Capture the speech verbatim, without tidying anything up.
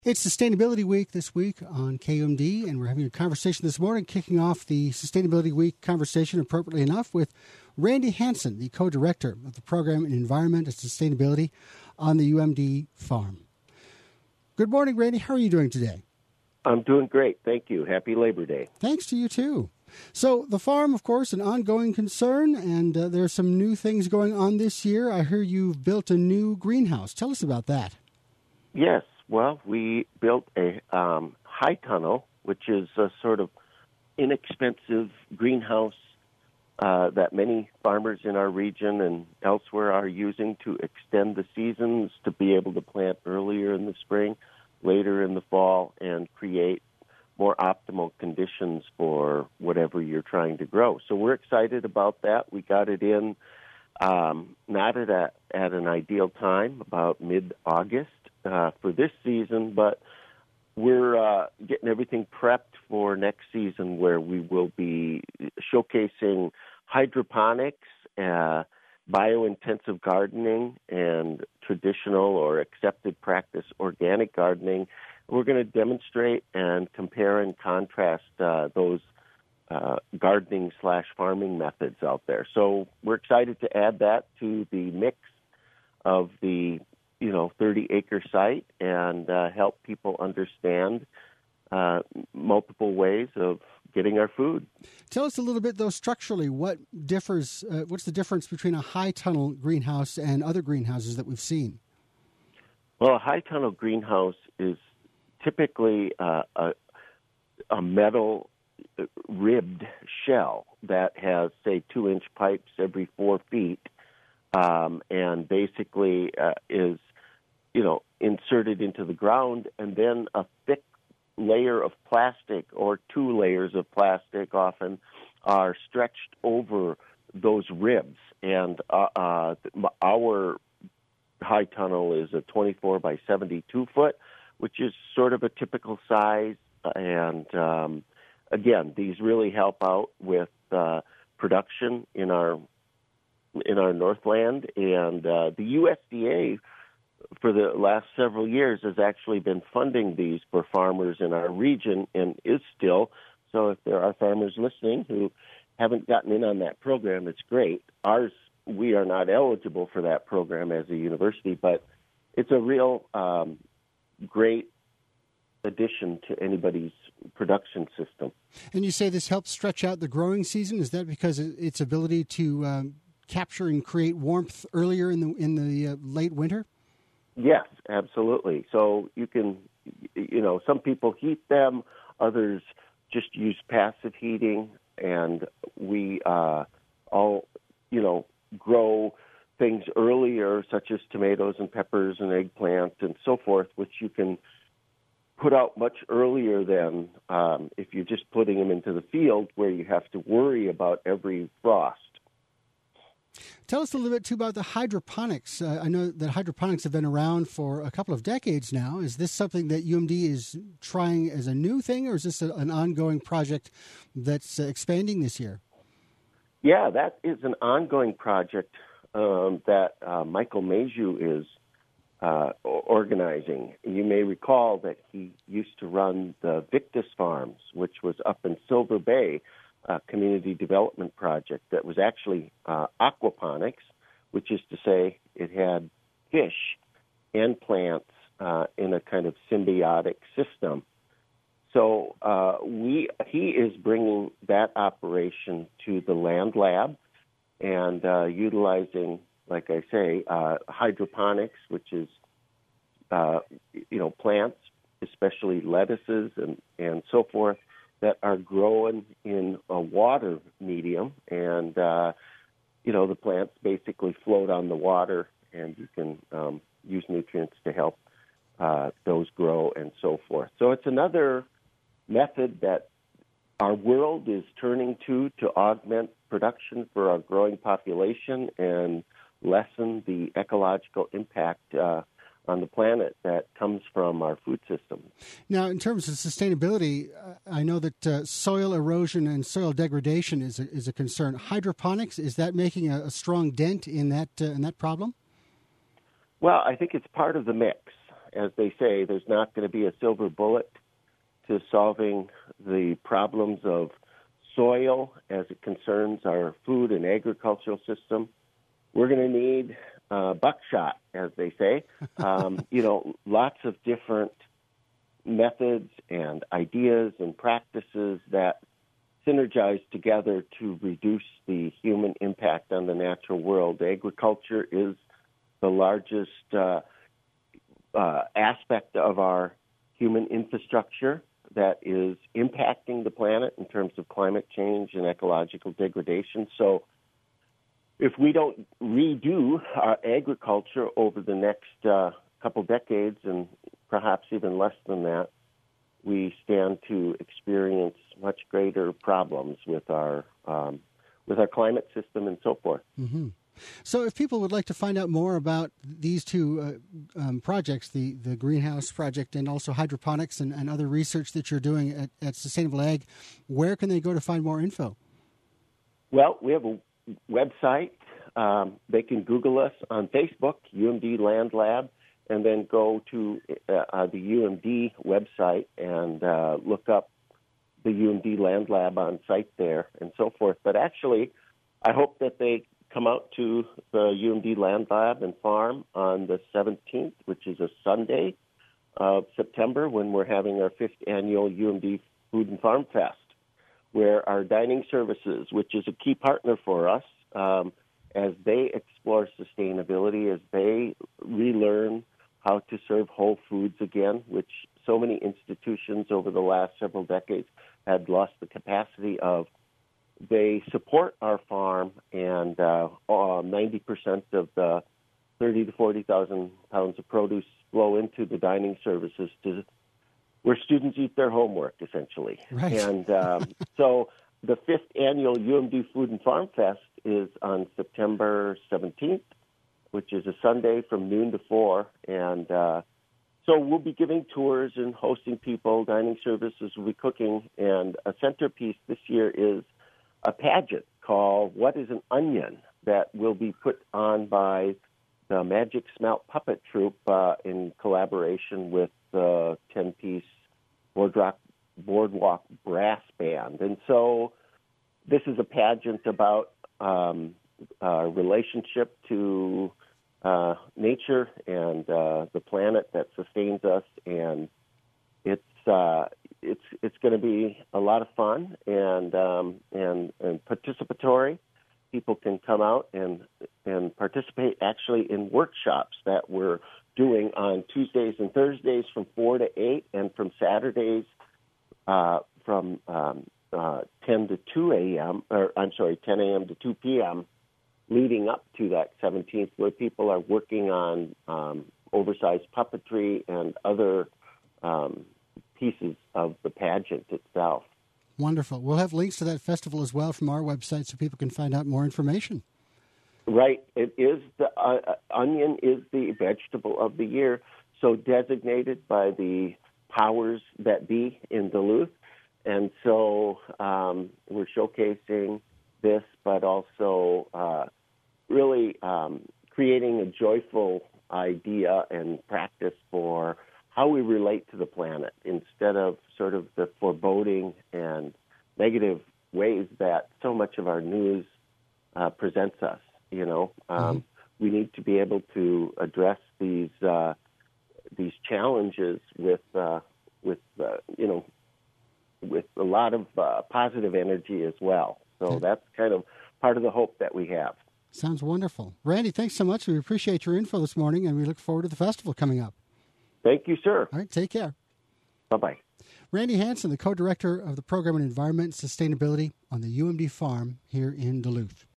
It's Sustainability Week this week on K U M D, and we're having a conversation this morning, kicking off the Sustainability Week conversation, appropriately enough, with Randy Hansen, the co-director of the Program in Environment and Sustainability on the U M D farm. Good morning, Randy. How are you doing today? I'm doing great. Thank you. Happy Labor Day. Thanks to you, too. So the farm, of course, an ongoing concern, and uh, there are some new things going on this year. I hear you've built a new greenhouse. Tell us about that. Yes. Well, we built a um, high tunnel, which is a sort of inexpensive greenhouse uh, that many farmers in our region and elsewhere are using to extend the seasons, to be able to plant earlier in the spring, later in the fall, and create more optimal conditions for whatever you're trying to grow. So we're excited about that. We got it in um, not at, a, at an ideal time, about mid-August. Uh, for this season, but we're uh, getting everything prepped for next season, where we will be showcasing hydroponics, uh, bio-intensive gardening, and traditional or accepted practice organic gardening. We're going to demonstrate and compare and contrast uh, those uh, gardening slash farming methods out there. So we're excited to add that to the mix of the you know, thirty-acre site and uh, help people understand uh, multiple ways of getting our food. Tell us a little bit, though, structurally, what differs? Uh, what's the difference between a high tunnel greenhouse and other greenhouses that we've seen? Well, a high tunnel greenhouse is typically uh, a, a metal ribbed shell that has, say, two-inch pipes every four feet, um, and basically uh, is you know, inserted into the ground, and then a thick layer of plastic or two layers of plastic often are stretched over those ribs. And uh, uh, our high tunnel is a twenty-four by seventy-two foot, which is sort of a typical size. And um, again, these really help out with uh, production in our in our Northland, and uh, the U S D A for the last several years has actually been funding these for farmers in our region, and is still. So if there are farmers listening who haven't gotten in on that program, it's great. Ours, we are not eligible for that program as a university, but it's a real um, great addition to anybody's production system. And you say this helps stretch out the growing season. Is that because its ability to um, capture and create warmth earlier in the in the uh, late winter? Yes, absolutely. So you can, you know, some people heat them, others just use passive heating, and we uh, all, you know, grow things earlier, such as tomatoes and peppers and eggplant and so forth, which you can put out much earlier than um, if you're just putting them into the field, where you have to worry about every frost. Tell us a little bit, too, about the hydroponics. Uh, I know that hydroponics have been around for a couple of decades now. Is this something that U M D is trying as a new thing, or is this a, an ongoing project that's uh, expanding this year? Yeah, that is an ongoing project um, that uh, Michael Mayhew is uh, organizing. You may recall that he used to run the Victus Farms, which was up in Silver Bay, Uh, community development project that was actually uh, aquaponics, which is to say it had fish and plants uh, in a kind of symbiotic system. So uh, we he is bringing that operation to the Land Lab and uh, utilizing, like I say, uh, hydroponics, which is uh, you know plants, especially lettuces and, and so forth, that are growing in a water medium, and uh, you know the plants basically float on the water, and you can um, use nutrients to help uh, those grow and so forth. So it's another method that our world is turning to to augment production for our growing population and lessen the ecological impact uh, on the planet that comes from our food system. Now, in terms of sustainability, uh, I know that uh, soil erosion and soil degradation is a, is a concern. Hydroponics, is that making a, a strong dent in that uh, in that problem? Well, I think it's part of the mix. as they say, there's not going to be a silver bullet to solving the problems of soil as it concerns our food and agricultural system. We're going to need uh, buckshot, as they say. Um, you know, lots of different methods and ideas and practices that synergize together to reduce the human impact on the natural world. Agriculture is the largest uh, uh, aspect of our human infrastructure that is impacting the planet in terms of climate change and ecological degradation. So if we don't redo our agriculture over the next uh, couple decades, and perhaps even less than that, we stand to experience much greater problems with our um, with our climate system and so forth. Mm-hmm. So if people would like to find out more about these two uh, um, projects, the, the greenhouse project and also hydroponics and, and other research that you're doing at, at Sustainable Ag, where can they go to find more info? Well, we have a website. Um, they can Google us on Facebook, U M D Land Lab, and then go to uh, uh, the U M D website and uh, look up the U M D Land Lab on site there and so forth. But actually, I hope that they come out to the U M D Land Lab and Farm on the seventeenth, which is a Sunday of September, when we're having our fifth annual U M D Food and Farm Fest, where our dining services, which is a key partner for us, um, as they explore sustainability, as they relearn how to serve whole foods again, which so many institutions over the last several decades had lost the capacity of. They support our farm, and uh, uh, ninety percent of the thirty to forty thousand pounds of produce flow into the dining services to where students eat their homework, essentially. Right. And um, so the fifth annual U M D Food and Farm Fest is on September seventeenth, which is a Sunday from noon to four. And uh, so we'll be giving tours and hosting people. Dining services will be cooking. And a centerpiece this year is a pageant called What is an Onion that will be put on by the Magic Smelt Puppet Troupe uh, in collaboration with the ten-piece Boardwalk, Boardwalk Brass Band. And so this is a pageant about um, our relationship to uh, nature and uh, the planet that sustains us, and it's uh, it's it's going to be a lot of fun and um, and and participatory. People can come out and and participate actually in workshops that we're doing on Tuesdays and Thursdays from four to eight, and from Saturdays uh, from um, uh, ten to two a.m. or I'm sorry, ten a.m. to two p.m. leading up to that seventeenth, where people are working on um, oversized puppetry and other um, pieces of the pageant itself. Wonderful. We'll have links to that festival as well from our website so people can find out more information. Right. It is the uh, onion is the vegetable of the year, so designated by the powers that be in Duluth. And so um, we're showcasing this, but also uh, really um, creating a joyful idea and practice for how we relate to the planet, instead of sort of the foreboding and negative ways that so much of our news uh, presents us. You know, um, mm-hmm. we need to be able to address these uh, these challenges with uh, with uh, you know with a lot of uh, positive energy as well. So okay. That's kind of part of the hope that we have. Sounds wonderful, Randy. Thanks so much. We appreciate your info this morning, and we look forward to the festival coming up. Thank you, sir. All right, take care. Bye-bye. Randy Hansen, the co-director of the Program in Environment and Sustainability on the U M D Farm here in Duluth.